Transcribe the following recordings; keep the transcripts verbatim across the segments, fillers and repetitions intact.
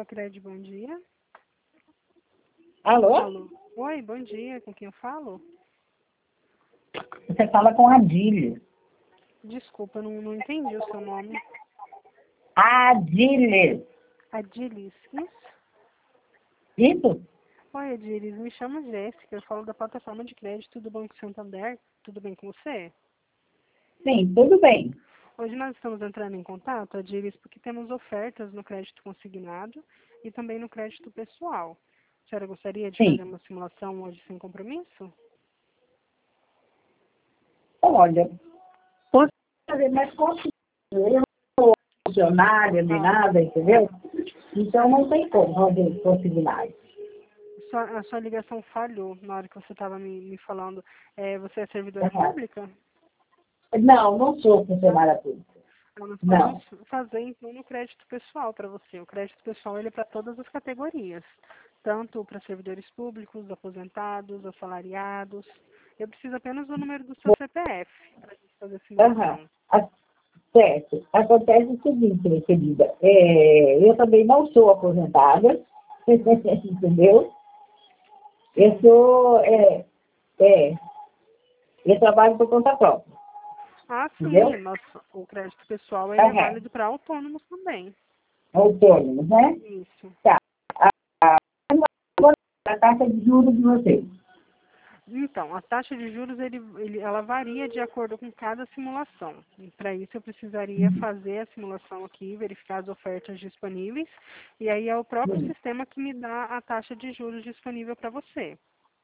Facred, bom dia. Alô? Alô? Oi, bom dia, com quem eu falo? Você fala com a Adília. Desculpa, eu não, não entendi o seu nome. Adília. Adilis, isso? Isso? Oi, Adilis, me chamo Jéssica, eu falo da plataforma de crédito do Banco Santander. Tudo bem com você? Sim, tudo bem. Hoje nós estamos entrando em contato, Adilis, porque temos ofertas no crédito consignado e também no crédito pessoal. A senhora gostaria de Sim. fazer uma simulação hoje sem compromisso? Olha, posso fazer mais consigo. Eu não sou funcionária nem Ah, nada, entendeu? Então não tem como fazer consignado. sua, a sua ligação falhou na hora que você estava me, me falando. É, você é servidora Aham. pública? Não, não sou funcionária pública. Então, nós Não. podemos fazer então no crédito pessoal para você. O crédito pessoal ele é para todas as categorias, tanto para servidores públicos, aposentados, assalariados. Eu preciso apenas do número do seu C P F para a gente fazer a Aham. simulação. A- Certo. Acontece o seguinte, minha querida. É, eu também não sou aposentada, entendeu? Eu Sim. sou, é, é, eu trabalho por conta própria, Ah, sim. entendeu? Nossa, o crédito pessoal ele é Aham. válido para autônomos também. Autônomos, né? Isso. Tá. A taxa de juros de vocês. Então, a taxa de juros ele, ele, ela varia de acordo com cada simulação. Para isso eu precisaria fazer a simulação aqui, verificar as ofertas disponíveis, e aí é o próprio Hum, sistema que me dá a taxa de juros disponível para você,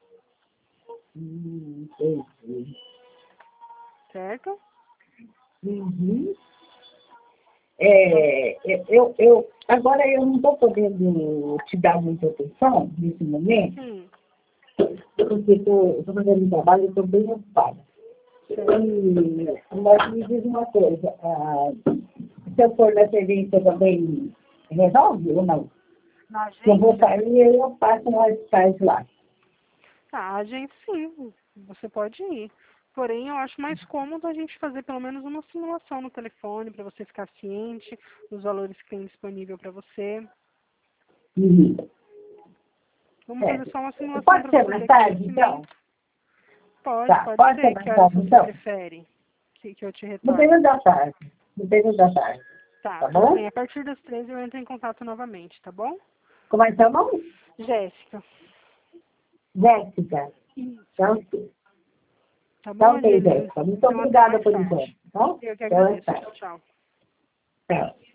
hum, entendi. certo? Uhum. Então, É, eu, eu, agora eu não estou podendo te dar muita atenção nesse momento, sim, porque estou fazendo um trabalho e estou bem ocupada. certo. E, mas me diz uma coisa, ah, se eu for na servência também resolve ou não? Na Se eu vou agência? sair, eu passo mais tarde lá. Tá, a agência sim, você pode ir. Porém, eu acho mais cômodo a gente fazer pelo menos uma simulação no telefone, para você ficar ciente dos valores que tem disponível para você. Uhum. Vamos fazer Certo. só uma simulação Pode para ser você mais ter tarde, então? conhecimento. Pode, Tá, pode pode ser ser. Que mais horas tarde, você então? prefere que, que eu te No retorne? período da tarde. No período da tarde. Tá, Tá tudo bem. bom? A partir das treze eu entro em contato novamente, tá bom? Como é que é o nome? Jéssica. Jéssica. Isso. Então, sim. Tá bom, Então, ok, Angelina? Jéssica. Muito Então, até obrigada mais por enquanto. tarde. Tá? Eu que Até mais agradeço. tarde. Tchau, tchau. Tchau.